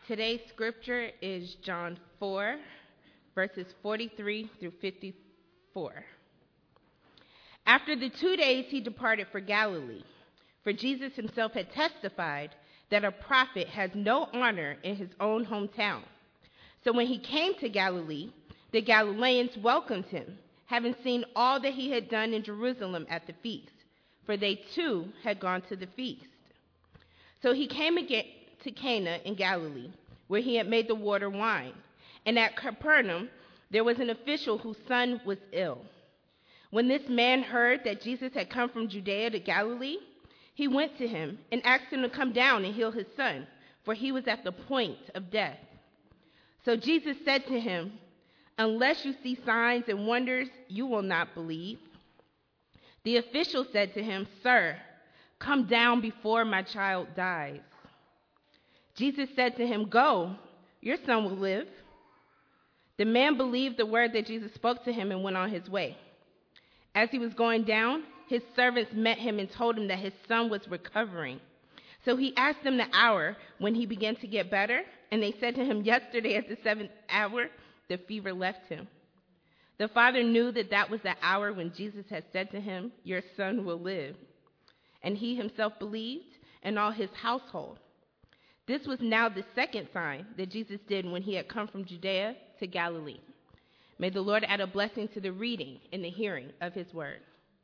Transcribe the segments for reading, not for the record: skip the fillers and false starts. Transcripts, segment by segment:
Today's scripture is John 4, verses 43 through 54. After the 2 days, he departed for Galilee, for Jesus himself had testified that a prophet has no honor in his own hometown. So when he came to Galilee, the Galileans welcomed him, having seen all that he had done in Jerusalem at the feast, for they too had gone to the feast. So he came again to Cana in Galilee, where he had made the water wine. And at Capernaum there was an official whose son was ill. When this man heard that Jesus had come from Judea to Galilee, he went to him and asked him to come down and heal his son, for he was at the point of death. So Jesus said to him, "Unless you see signs and wonders, you will not believe." The official said to him, "Sir, come down before my child dies." Jesus said to him, "Go, your son will live." The man believed the word that Jesus spoke to him and went on his way. As he was going down, his servants met him and told him that his son was recovering. So he asked them the hour when he began to get better, and they said to him, "Yesterday at the 7th hour, the fever left him." The father knew that that was the hour when Jesus had said to him, "Your son will live." And he himself believed, and all his household. This was now the second sign that Jesus did when he had come from Judea to Galilee. May the Lord add a blessing to the reading and the hearing of his word.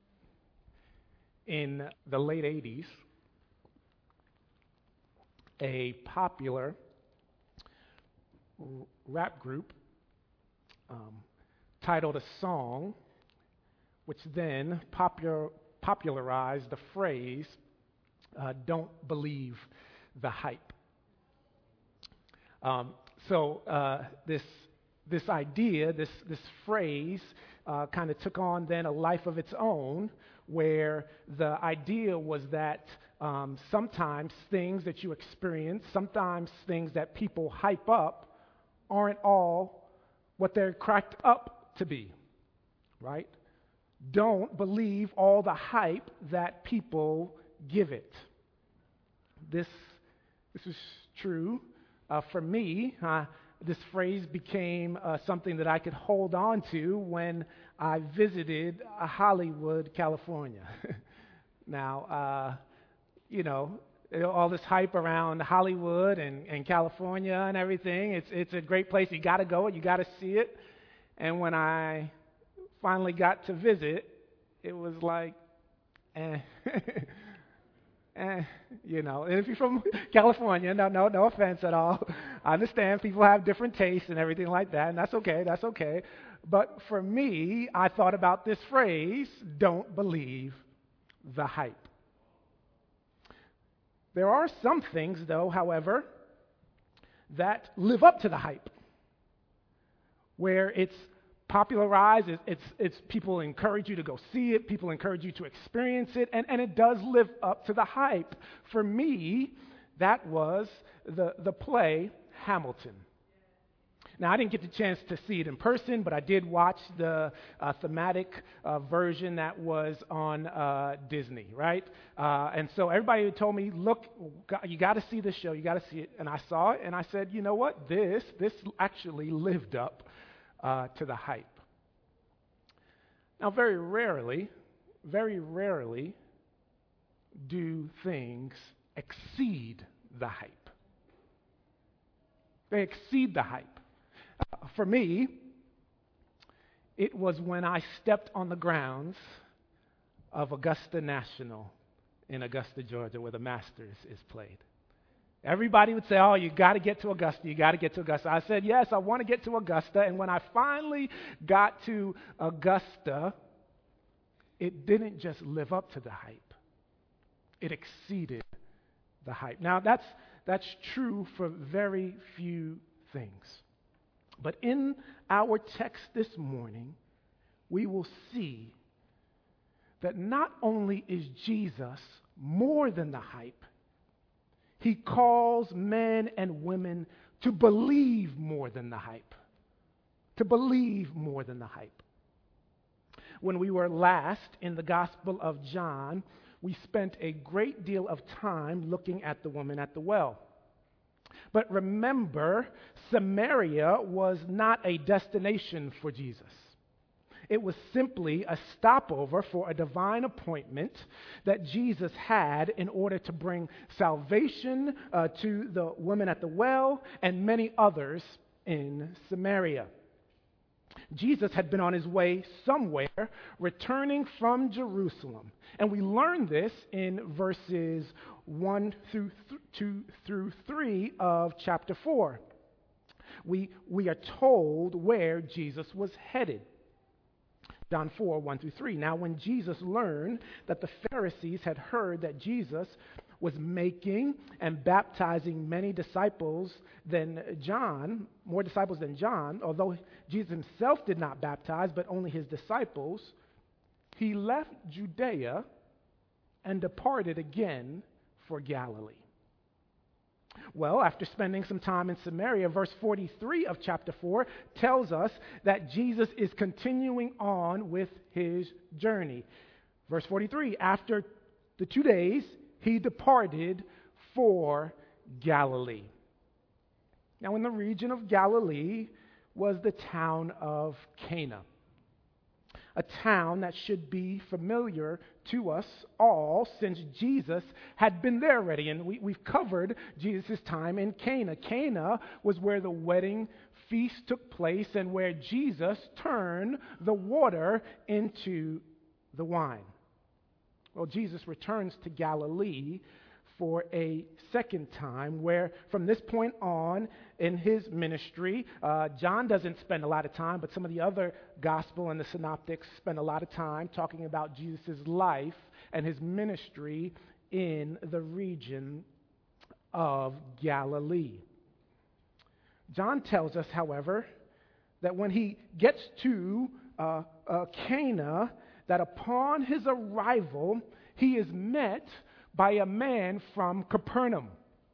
In the late 80s, a popular rap group titled a song which then popularized the phrase, "Don't believe the hype." This idea, this phrase, kind of took on then a life of its own, where the idea was that sometimes things that you experience, sometimes things that people hype up, aren't all what they're cracked up to be, right? Don't believe all the hype that people give it. This is true. For me, this phrase became something that I could hold on to when I visited Hollywood, California. Now, all this hype around Hollywood and California and everything, it's a great place. You got to go, you got to see it. And when I finally got to visit, it was like, And if you're from California, no offense at all. I understand people have different tastes and everything like that, and that's okay. But for me, I thought about this phrase, "Don't believe the hype." There are some things, though, however, that live up to the hype, where it's popularized, it's people encourage you to go see it, people encourage you to experience it, and it does live up to the hype. For me, that was the play Hamilton. Now, I didn't get the chance to see it in person, but I did watch the thematic version that was on Disney, right? And so everybody told me, "Look, you got to see this show, you got to see it." And I saw it, and I said, "You know what? This actually lived up to the hype." Now, very rarely do things exceed the hype. They exceed the hype. For me, it was when I stepped on the grounds of Augusta National in Augusta, Georgia, where the Masters is played. Everybody would say, "Oh, you got to get to Augusta, you got to get to Augusta." I said, "Yes, I want to get to Augusta." And when I finally got to Augusta, it didn't just live up to the hype. It exceeded the hype. Now, that's true for very few things. But in our text this morning, we will see that not only is Jesus more than the hype, he calls men and women to believe more than the hype. To believe more than the hype. When we were last in the Gospel of John, we spent a great deal of time looking at the woman at the well. But remember, Samaria was not a destination for Jesus. It was simply a stopover for a divine appointment that Jesus had in order to bring salvation to the woman at the well and many others in Samaria. Jesus had been on his way somewhere, returning from Jerusalem. And we learn this in verses 1 through 2 through 3 of chapter 4. We are told where Jesus was headed. John 4, 1 through 3. Now, when Jesus learned that the Pharisees had heard that Jesus was making and baptizing many disciples than John, more disciples than John, although Jesus himself did not baptize, but only his disciples, he left Judea and departed again for Galilee. Well, after spending some time in Samaria, verse 43 of chapter 4 tells us that Jesus is continuing on with his journey. Verse 43, after the 2 days, he departed for Galilee. Now, in the region of Galilee was the town of Cana, a town that should be familiar to us all since Jesus had been there already. And we've covered Jesus' time in Cana. Cana was where the wedding feast took place and where Jesus turned the water into the wine. Well, Jesus returns to Galilee for a second time, where from this point on in his ministry, John doesn't spend a lot of time, but some of the other gospel and the synoptics spend a lot of time talking about Jesus' life and his ministry in the region of Galilee. John tells us, however, that when he gets to Cana, that upon his arrival, he is met by a man from Capernaum.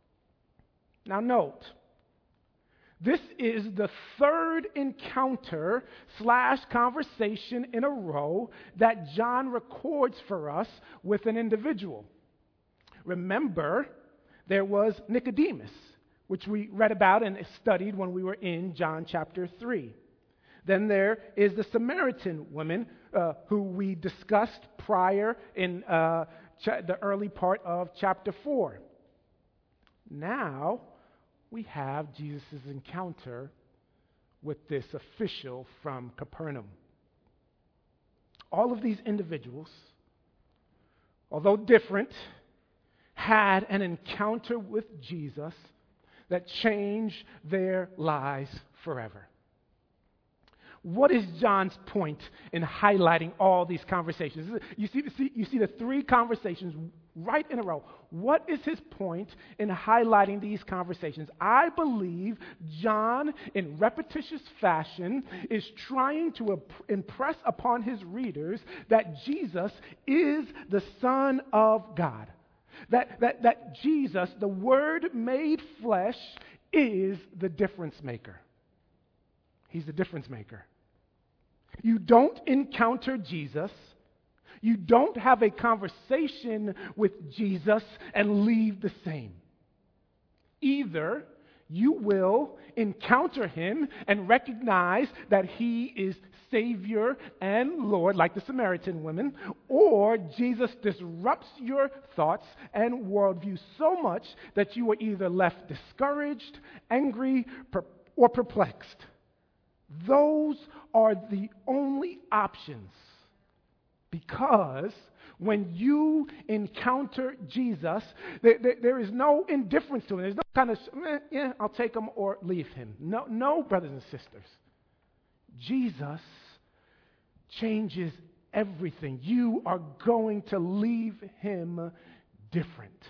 Now note, this is the third encounter / conversation in a row that John records for us with an individual. Remember, there was Nicodemus, which we read about and studied when we were in John chapter 3. Then there is the Samaritan woman who we discussed prior in the early part of chapter 4. Now we have Jesus' encounter with this official from Capernaum. All of these individuals, although different, had an encounter with Jesus that changed their lives forever. What is John's point in highlighting all these conversations? You see the three conversations right in a row. What is his point in highlighting these conversations? I believe John, in repetitious fashion, is trying to impress upon his readers that Jesus is the Son of God. That Jesus, the Word made flesh, is the difference maker. He's the difference maker. You don't encounter Jesus, you don't have a conversation with Jesus and leave the same. Either you will encounter him and recognize that he is Savior and Lord, like the Samaritan woman, or Jesus disrupts your thoughts and worldview so much that you are either left discouraged, angry, or perplexed. Those are the only options, because when you encounter Jesus, there is no indifference to him. There's no kind of, I'll take him or leave him. No, brothers and sisters. Jesus changes everything. You are going to leave him different.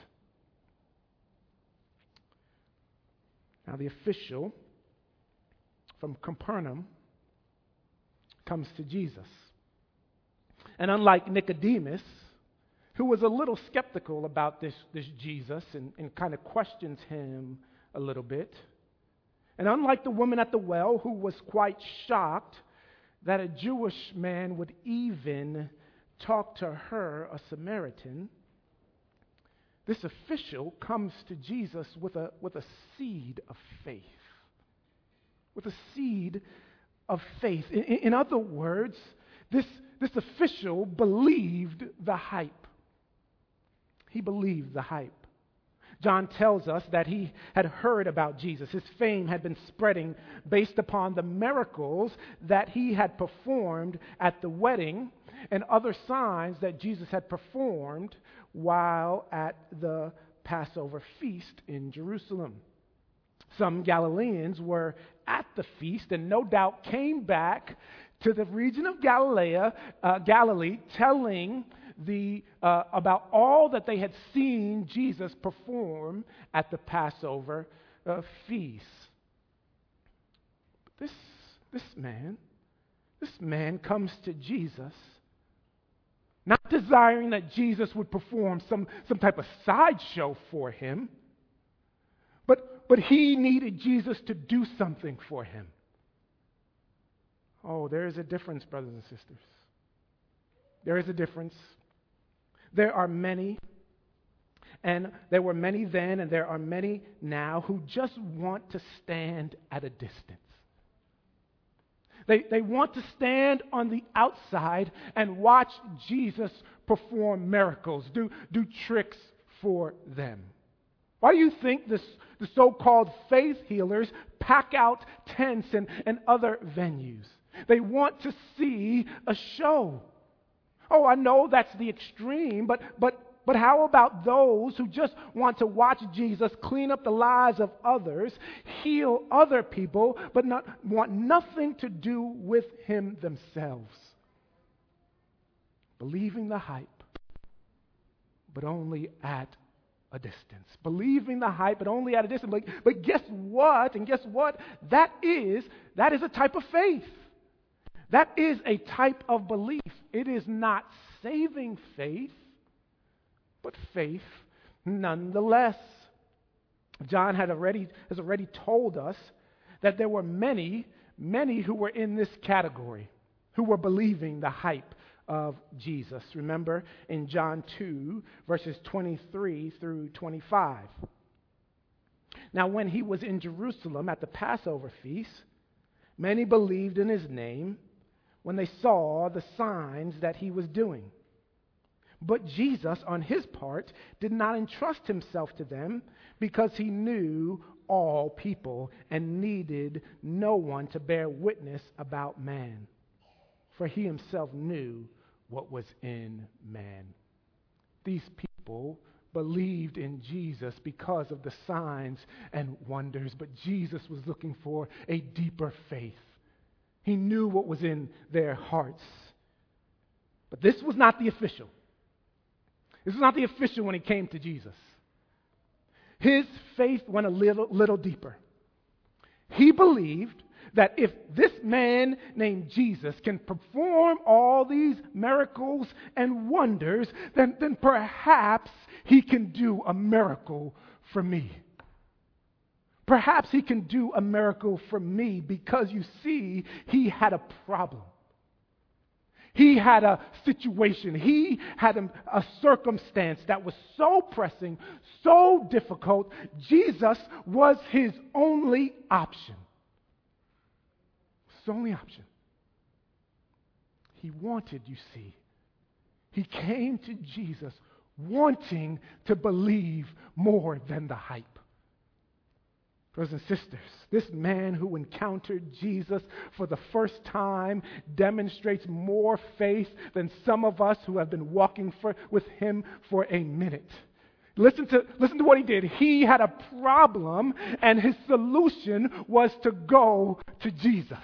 Now, the official from Capernaum comes to Jesus. And unlike Nicodemus, who was a little skeptical about this Jesus and kind of questions him a little bit, and unlike the woman at the well, who was quite shocked that a Jewish man would even talk to her, a Samaritan, this official comes to Jesus with a seed of faith. With a seed of faith. In other words, this official believed the hype. He believed the hype. John tells us that he had heard about Jesus. His fame had been spreading based upon the miracles that he had performed at the wedding and other signs that Jesus had performed while at the Passover feast in Jerusalem. Some Galileans were at the feast and no doubt came back to the region of Galilee, telling about all that they had seen Jesus perform at the Passover feast. This man comes to Jesus, not desiring that Jesus would perform some type of sideshow for him, but he needed Jesus to do something for him. Oh, there is a difference, brothers and sisters. There is a difference. There are many, and there were many then, and there are many now who just want to stand at a distance. They want to stand on the outside and watch Jesus perform miracles, do tricks for them. Why do you think the so-called faith healers pack out tents and other venues? They want to see a show. Oh, I know that's the extreme, but how about those who just want to watch Jesus clean up the lives of others, heal other people, but want nothing to do with him themselves? Believing the hype, but only at a distance. Believing the hype, but only at a distance. But guess what? And guess what? That is a type of faith. That is a type of belief. It is not saving faith, but faith nonetheless. John has already told us that there were many who were in this category, who were believing the hype of Jesus. Remember in John 2, verses 23 through 25. Now, when he was in Jerusalem at the Passover feast, many believed in his name when they saw the signs that he was doing. But Jesus, on his part, did not entrust himself to them because he knew all people and needed no one to bear witness about man, for he himself knew what was in man. These people believed in Jesus because of the signs and wonders, but Jesus was looking for a deeper faith. He knew what was in their hearts. But this was not the official. This was not the official when he came to Jesus. His faith went a little deeper. He believed that if this man named Jesus can perform all these miracles and wonders, then perhaps he can do a miracle for me. Perhaps he can do a miracle for me because, you see, he had a problem. He had a situation. He had a circumstance that was so pressing, so difficult. Jesus was his only option. His only option. He wanted, you see. He came to Jesus wanting to believe more than the hype. Brothers and sisters, this man who encountered Jesus for the first time demonstrates more faith than some of us who have been walking with him for a minute. Listen to what he did. He had a problem, and his solution was to go to Jesus.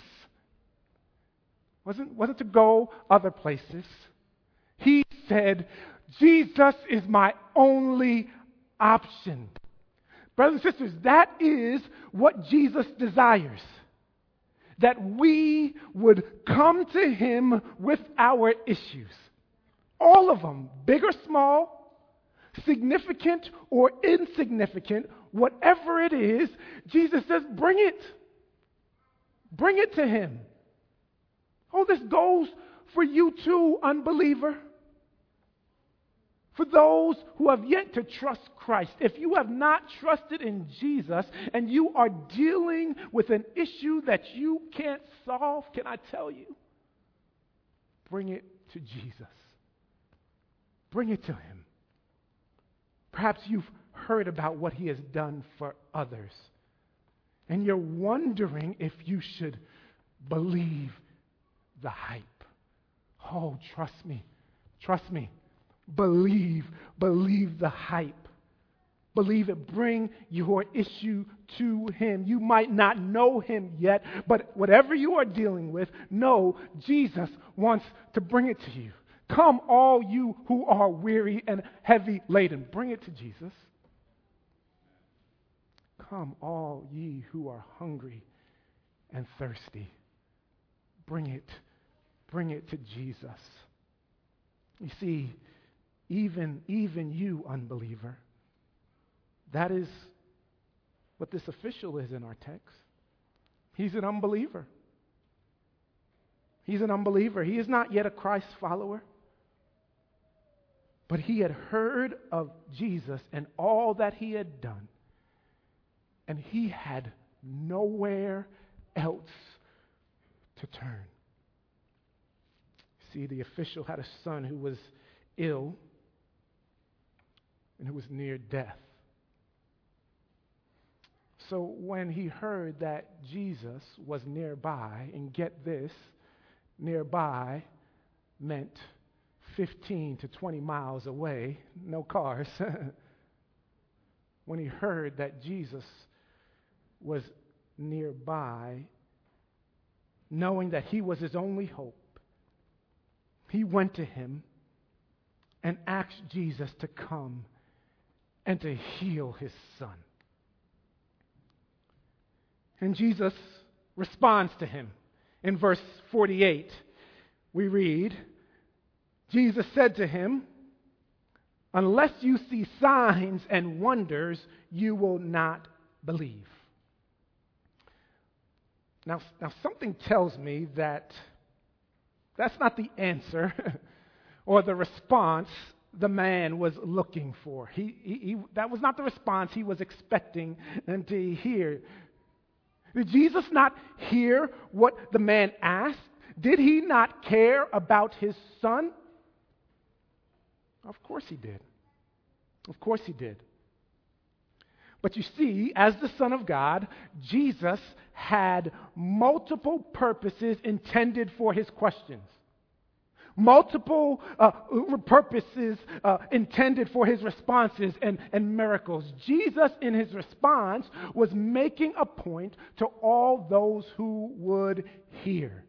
Wasn't to go other places. He said, Jesus is my only option. Brothers and sisters, that is what Jesus desires. That we would come to him with our issues. All of them, big or small, significant or insignificant, whatever it is, Jesus says, bring it. Bring it to him. Oh, this goes for you too, unbeliever. For those who have yet to trust Christ, if you have not trusted in Jesus and you are dealing with an issue that you can't solve, can I tell you? Bring it to Jesus. Bring it to Him. Perhaps you've heard about what He has done for others, and you're wondering if you should believe the hype. Oh, trust me. Trust me. Believe the hype. Believe it. Bring your issue to Him. You might not know Him yet, but whatever you are dealing with, know Jesus wants to bring it to you. Come, all you who are weary and heavy laden. Bring it to Jesus. Come, all ye who are hungry and thirsty. Bring it to Jesus. You see, even you, unbeliever, that is what this official is in our text. He's an unbeliever. He's an unbeliever. He is not yet a Christ follower. But he had heard of Jesus and all that He had done. And he had nowhere else to turn. See, the official had a son who was ill and who was near death. So when he heard that Jesus was nearby, and get this, nearby meant 15 to 20 miles away, no cars. When he heard that Jesus was nearby, knowing that He was his only hope, he went to Him and asked Jesus to come and to heal his son. And Jesus responds to him. In verse 48, we read, Jesus said to him, "Unless you see signs and wonders, you will not believe." Now something tells me that that's not the answer or the response the man was looking for. That was not the response he was expecting them to hear. Did Jesus not hear what the man asked? Did He not care about his son? Of course He did. Of course He did. But you see, as the Son of God, Jesus had multiple purposes intended for His questions. Multiple purposes intended for His responses and miracles. Jesus, in His response, was making a point to all those who would hear.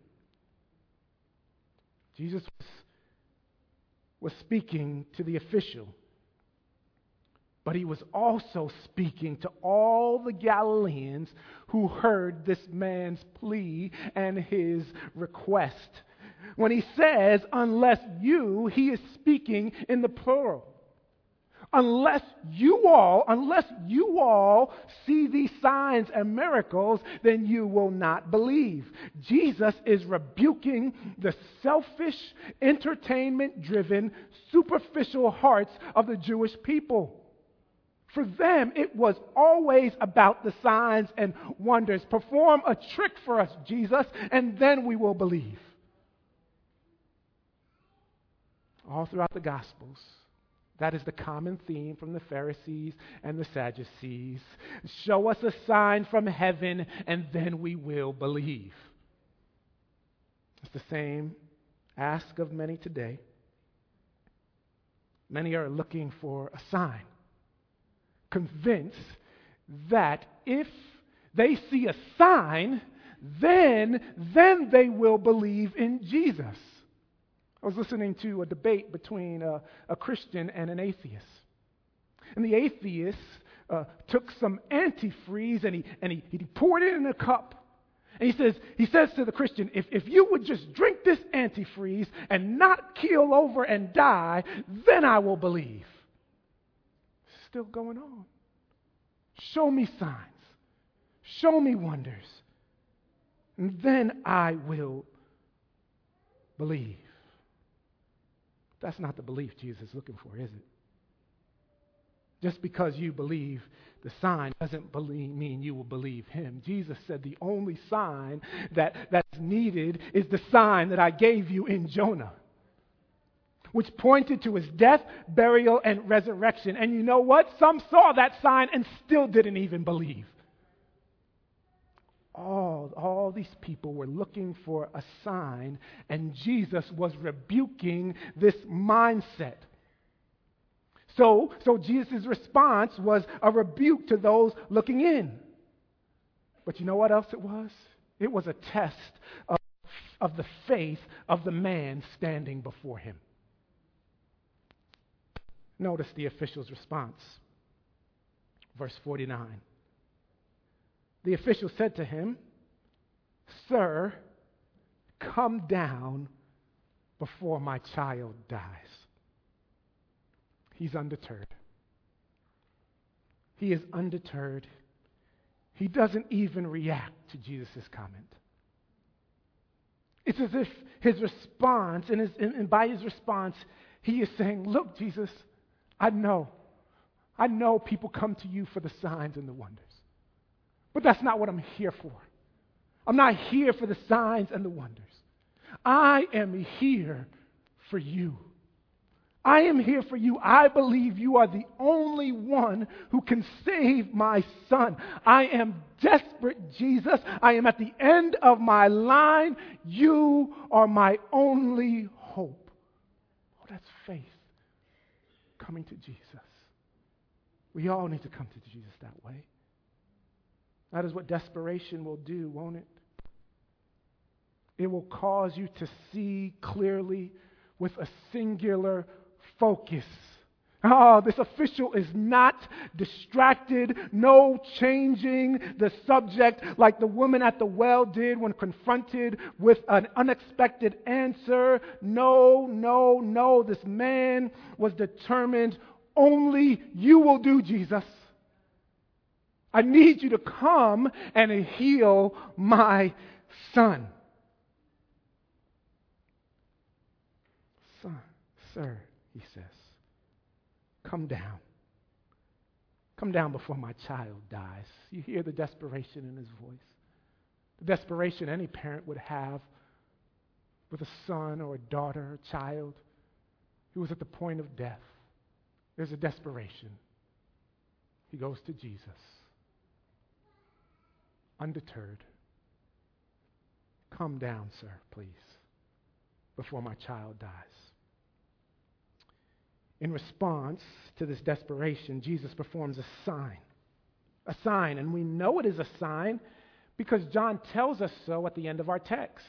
Jesus was speaking to the official, but He was also speaking to all the Galileans who heard this man's plea and his request. When He says, "unless you," He is speaking in the plural. Unless you all see these signs and miracles, then you will not believe. Jesus is rebuking the selfish, entertainment-driven, superficial hearts of the Jewish people. For them, it was always about the signs and wonders. Perform a trick for us, Jesus, and then we will believe. All throughout the Gospels, that is the common theme from the Pharisees and the Sadducees. Show us a sign from heaven, and then we will believe. It's the same ask of many today. Many are looking for a sign, convinced that if they see a sign, then they will believe in Jesus. I was listening to a debate between a Christian and an atheist. And the atheist took some antifreeze and he poured it in a cup. And he says to the Christian, if you would just drink this antifreeze and not keel over and die, then I will believe. Still going on. Show me signs. Show me wonders. And then I will believe. That's not the belief Jesus is looking for, is it? Just because you believe the sign doesn't mean you will believe him. Jesus said the only sign that's needed is the sign that I gave you in Jonah, which pointed to his death, burial, and resurrection. And you know what? Some saw that sign and still didn't even believe. All these people were looking for a sign, and Jesus was rebuking this mindset. So Jesus' response was a rebuke to those looking in. But you know what else it was? It was a test of the faith of the man standing before him. Notice the official's response. Verse 49. The official said to him, "Sir, come down before my child dies." He's undeterred. He is undeterred. He doesn't even react to Jesus' comment. It's as if his response, and by his response, he is saying, "Look, Jesus, I know people come to you for the signs and the wonders. But that's not what I'm here for. I'm not here for the signs and the wonders. I am here for you. I am here for you. I believe you are the only one who can save my son. I am desperate, Jesus. I am at the end of my line. You are my only hope." Oh, that's faith coming to Jesus. We all need to come to Jesus that way. That is what desperation will do, won't it? It will cause you to see clearly with a singular focus. Oh, this official is not distracted, no changing the subject like the woman at the well did when confronted with an unexpected answer. No. This man was determined, only you will do, Jesus. I need you to come and heal my son. Son, sir, he says, come down. Come down before my child dies. You hear the desperation in his voice. The desperation any parent would have with a son or a daughter or child who was at the point of death. There's a desperation. He goes to Jesus, undeterred. Come down, sir, please, before my child dies. In response to this desperation, Jesus performs a sign. A sign, and we know it is a sign because John tells us so at the end of our text.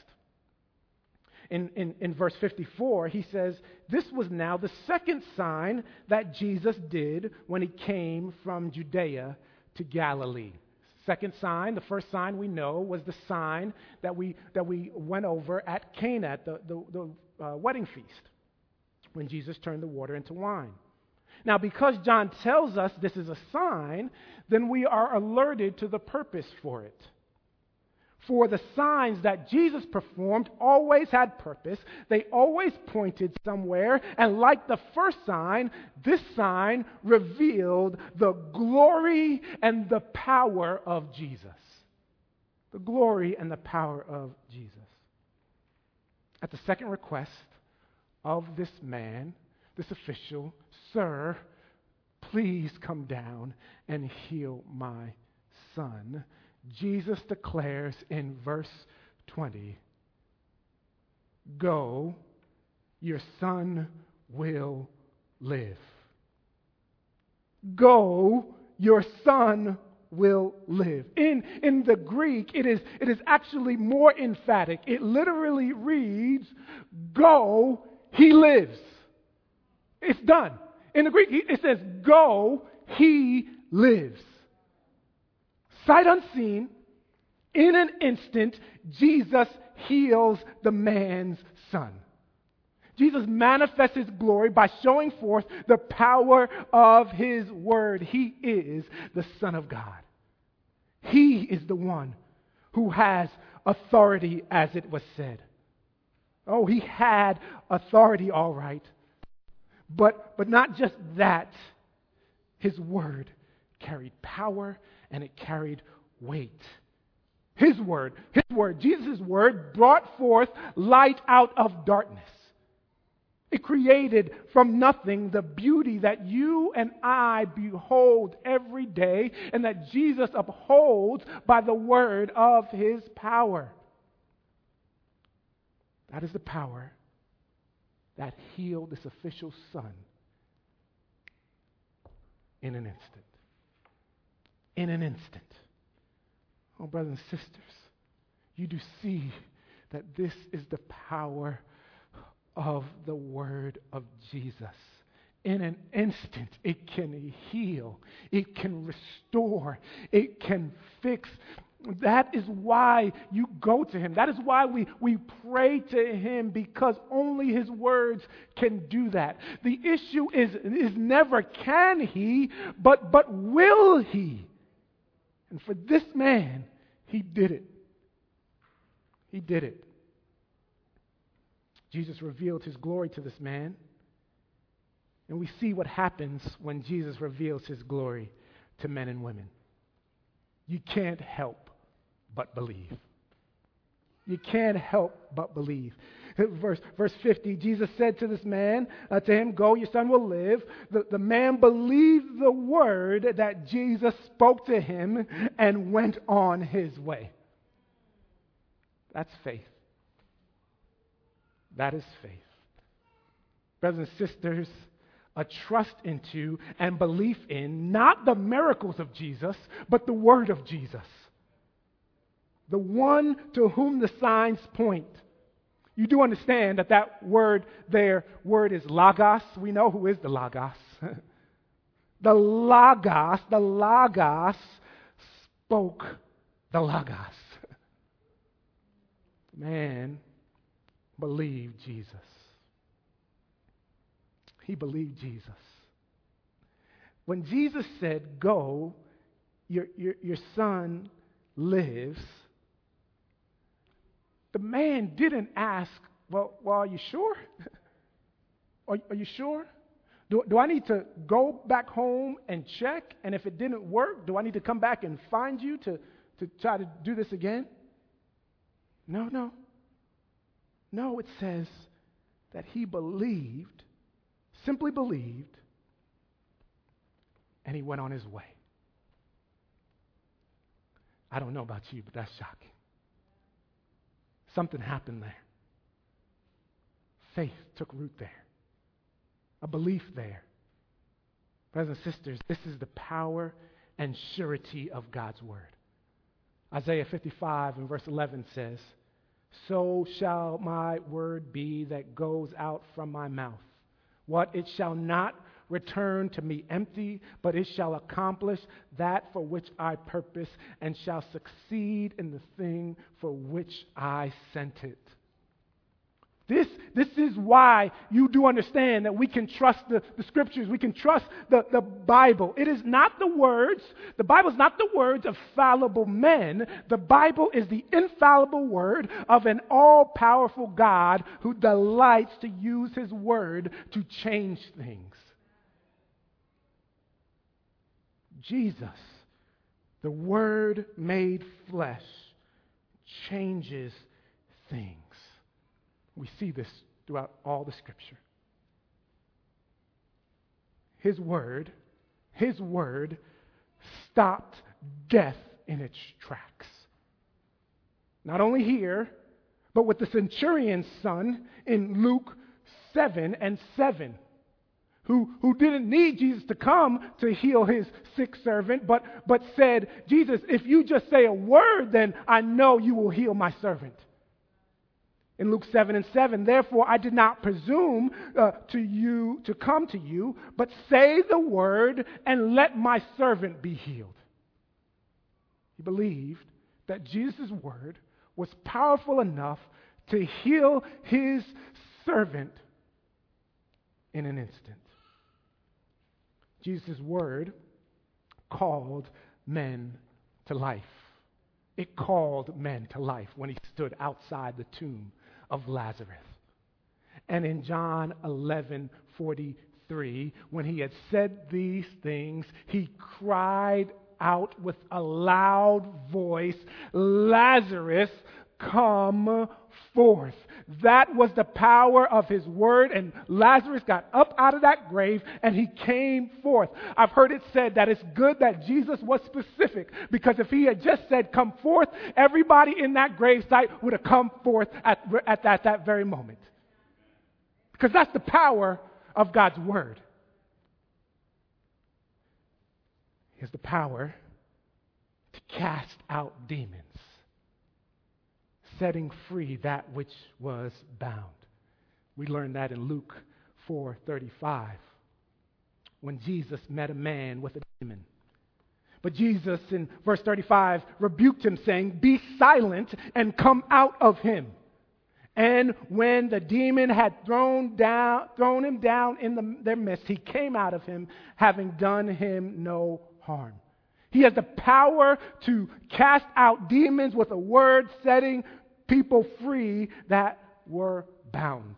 In verse 54, he says, "This was now the second sign that Jesus did when he came from Judea to Galilee." Second sign, the first sign we know was the sign that we went over at Cana, at the wedding feast, when Jesus turned the water into wine. Now, because John tells us this is a sign, then we are alerted to the purpose for it. For the signs that Jesus performed always had purpose. They always pointed somewhere. And like the first sign, this sign revealed the glory and the power of Jesus. The glory and the power of Jesus. At the second request of this man, this official, "Sir, please come down and heal my son," Jesus declares in verse 20, "Go, your son will live." Go, your son will live. In the Greek, it is actually more emphatic. It literally reads, "Go, he lives." It's done. In the Greek, it says, "Go, he lives." Sight unseen, in an instant, Jesus heals the man's son. Jesus manifests his glory by showing forth the power of his word. He is the Son of God. He is the one who has authority, as it was said. Oh, he had authority, all right. But not just that. His word carried power and it carried weight. His word, Jesus' word brought forth light out of darkness. It created from nothing the beauty that you and I behold every day and that Jesus upholds by the word of his power. That is the power that healed this official son in an instant. In an instant. Oh, brothers and sisters, you do see that this is the power of the word of Jesus. In an instant, it can heal, it can restore, it can fix. That is why you go to him. That is why we pray to him, because only his words can do that. The issue is never can he, but will he? And for this man, he did it. He did it. Jesus revealed his glory to this man. And we see what happens when Jesus reveals his glory to men and women. You can't help but believe. You can't help but believe. Verse 50, Jesus said to this man, to him, "Go, your son will live." The man believed the word that Jesus spoke to him and went on his way. That's faith. That is faith. Brothers and sisters, a trust into and belief in not the miracles of Jesus, but the word of Jesus. The one to whom the signs point. You do understand that word there, word is logos. We know who is the logos. The logos spoke the logos. Man believed Jesus. He believed Jesus. When Jesus said, "Go, your son lives," the man didn't ask, well, are you sure? Are you sure? Do I need to go back home and check? And if it didn't work, do I need to come back and find you to try to do this again? No. No, it says that he believed, simply believed, and he went on his way. I don't know about you, but that's shocking. Something happened there. Faith took root there. A belief there. Brothers and sisters, this is the power and surety of God's word. Isaiah 55 and verse 11 says, "So shall my word be that goes out from my mouth. What? It shall not return to me empty, but it shall accomplish that for which I purpose and shall succeed in the thing for which I sent it." This is why you do understand that we can trust the scriptures. We can trust the Bible. It is not the words. The Bible is not the words of fallible men. The Bible is the infallible word of an all-powerful God who delights to use his word to change things. Jesus, the Word made flesh, changes things. We see this throughout all the Scripture. His Word stopped death in its tracks. Not only here, but with the centurion's son in Luke 7:7. Who didn't need Jesus to come to heal his sick servant, but said, "Jesus, if you just say a word, then I know you will heal my servant." In Luke 7:7, "Therefore I did not presume to come to you, but say the word and let my servant be healed." He believed that Jesus' word was powerful enough to heal his servant in an instant. Jesus' word called men to life. It called men to life when he stood outside the tomb of Lazarus. And in John 11:43, 3, when he had said these things, he cried out with a loud voice, "Lazarus, come forth." That was the power of his word, and Lazarus got up out of that grave and he came forth. I've heard it said that it's good that Jesus was specific, because if he had just said, "Come forth," everybody in that gravesite would have come forth at that very moment. Because that's the power of God's word. He has the power to cast out demons, setting free that which was bound. We learned that in Luke 4:35, when Jesus met a man with a demon. But Jesus, in verse 35, rebuked him, saying, "Be silent and come out of him." And when the demon had thrown him down in their midst, he came out of him, having done him no harm. He has the power to cast out demons with a word, setting people free that were bound.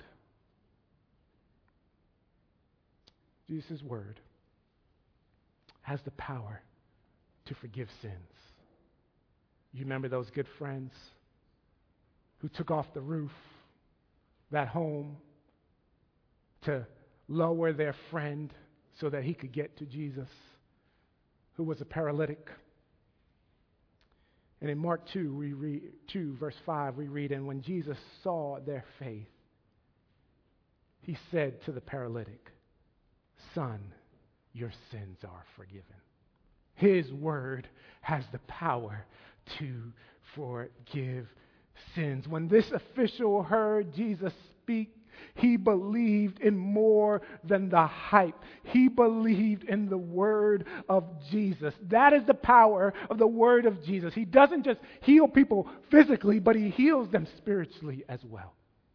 Jesus' word has the power to forgive sins. You remember those good friends who took off the roof of that home to lower their friend so that he could get to Jesus, who was a paralytic? And in Mark 2, we read 2, verse 5, we read, "And when Jesus saw their faith, he said to the paralytic, 'Son, your sins are forgiven.'" His word has the power to forgive sins. When this official heard Jesus speak, he believed in more than the hype. He believed in the word of Jesus. That is the power of the word of Jesus. He doesn't just heal people physically, but he heals them spiritually as well.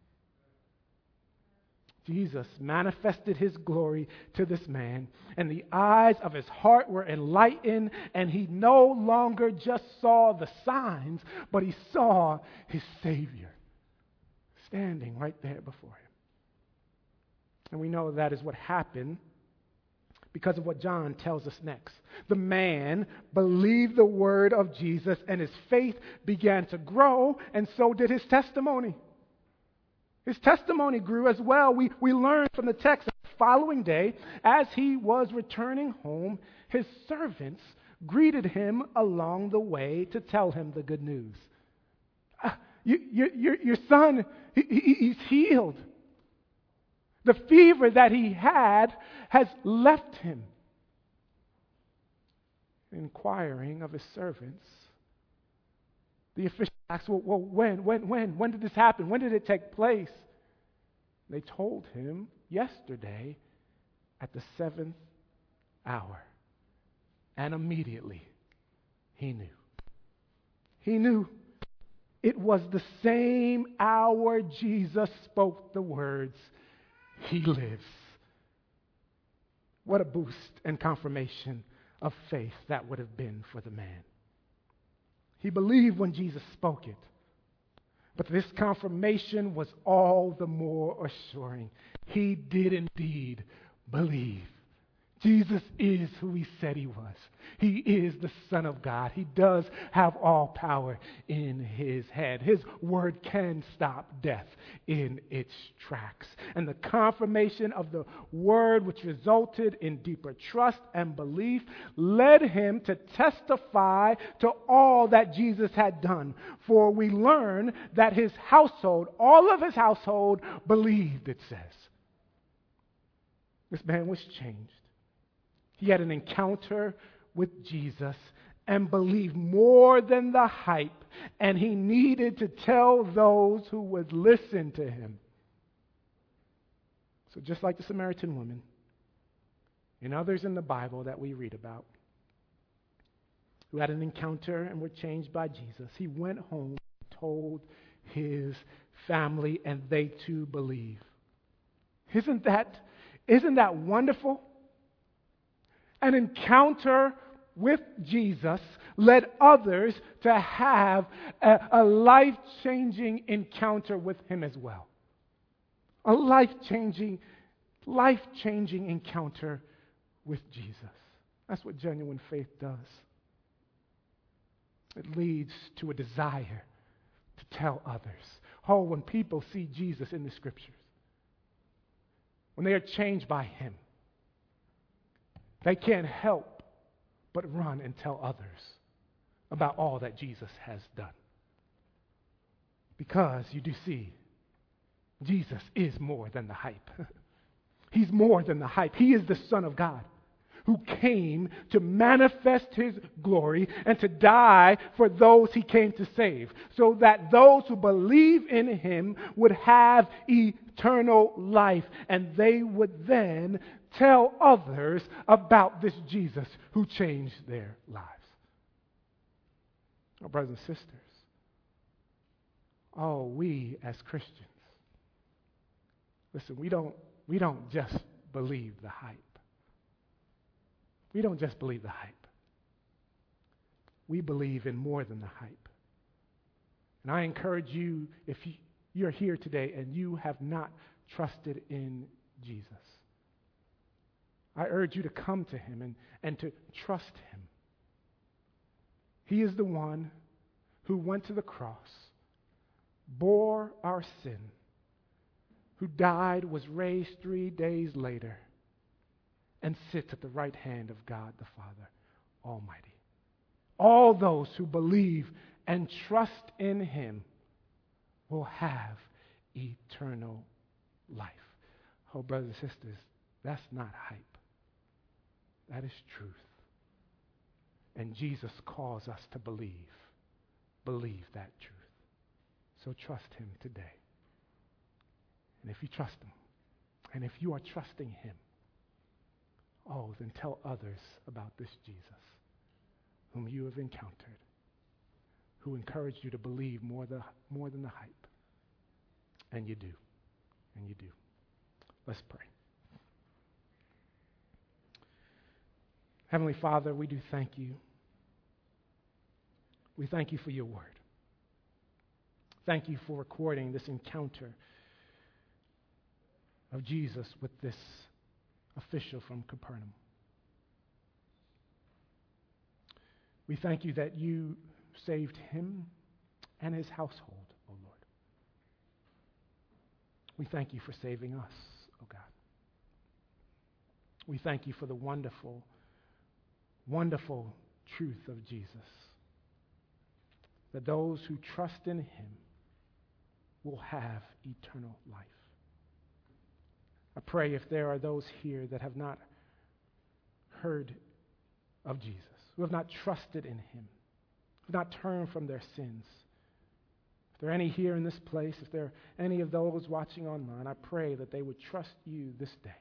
Jesus manifested his glory to this man, and the eyes of his heart were enlightened, and he no longer just saw the signs, but he saw his Savior standing right there before him. And we know that is what happened because of what John tells us next. The man believed the word of Jesus, and his faith began to grow, and so did his testimony. His testimony grew as well. We learn from the text that the following day, as he was returning home, his servants greeted him along the way to tell him the good news. Your son, he's healed. The fever that he had has left him. Inquiring of his servants, the official asked, "Well, when did this happen? When did it take place?" They told him, "Yesterday at the 7th hour." And immediately he knew. He knew it was the same hour Jesus spoke the words, "He lives." What a boost and confirmation of faith that would have been for the man. He believed when Jesus spoke it. But this confirmation was all the more assuring. He did indeed believe. Jesus is who he said he was. He is the Son of God. He does have all power in his head. His word can stop death in its tracks. And the confirmation of the word, which resulted in deeper trust and belief, led him to testify to all that Jesus had done. For we learn that his household, all of his household, believed, it says. This man was changed. He had an encounter with Jesus and believed more than the hype, and he needed to tell those who would listen to him. So just like the Samaritan woman and others in the Bible that we read about, who had an encounter and were changed by Jesus, he went home and told his family, and they too believe. Isn't that wonderful? An encounter with Jesus led others to have a life-changing encounter with him as well. A life-changing life-changing encounter with Jesus. That's what genuine faith does. It leads to a desire to tell others. Oh, when people see Jesus in the Scriptures, when they are changed by Him, they can't help but run and tell others about all that Jesus has done. Because you do see, Jesus is more than the hype. He's more than the hype. He is the Son of God who came to manifest His glory and to die for those He came to save, so that those who believe in Him would have eternal life, and they would then tell others about this Jesus who changed their lives. Oh, brothers and sisters, we as Christians, listen, we don't just believe the hype. We don't just believe the hype. We believe in more than the hype. And I encourage you, if you're here today and you have not trusted in Jesus, I urge you to come to Him and to trust Him. He is the one who went to the cross, bore our sin, who died, was raised 3 days later, and sits at the right hand of God the Father Almighty. All those who believe and trust in Him will have eternal life. Oh, brothers and sisters, that's not hype. That is truth. And Jesus calls us to believe that truth. So trust Him today. And if you trust Him, and if you are trusting Him, then tell others about this Jesus whom you have encountered, who encouraged you to believe more than the hype. And you do. And you do. Let's pray. Heavenly Father, we do thank you. We thank you for your word. Thank you for recording this encounter of Jesus with this official from Capernaum. We thank you that you saved him and his household, O Lord. We thank you for saving us, O God. We thank you for the wonderful, wonderful truth of Jesus, that those who trust in him will have eternal life. I pray if there are those here that have not heard of Jesus, who have not trusted in him, who have not turned from their sins, if there are any here in this place, if there are any of those watching online, I pray that they would trust you this day.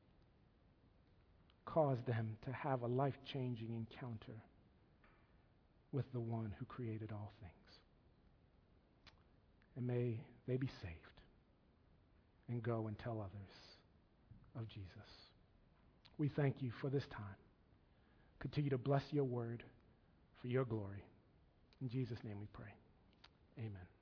Cause them to have a life-changing encounter with the one who created all things. And may they be saved and go and tell others of Jesus. We thank you for this time. Continue to bless your word for your glory. In Jesus' name we pray. Amen.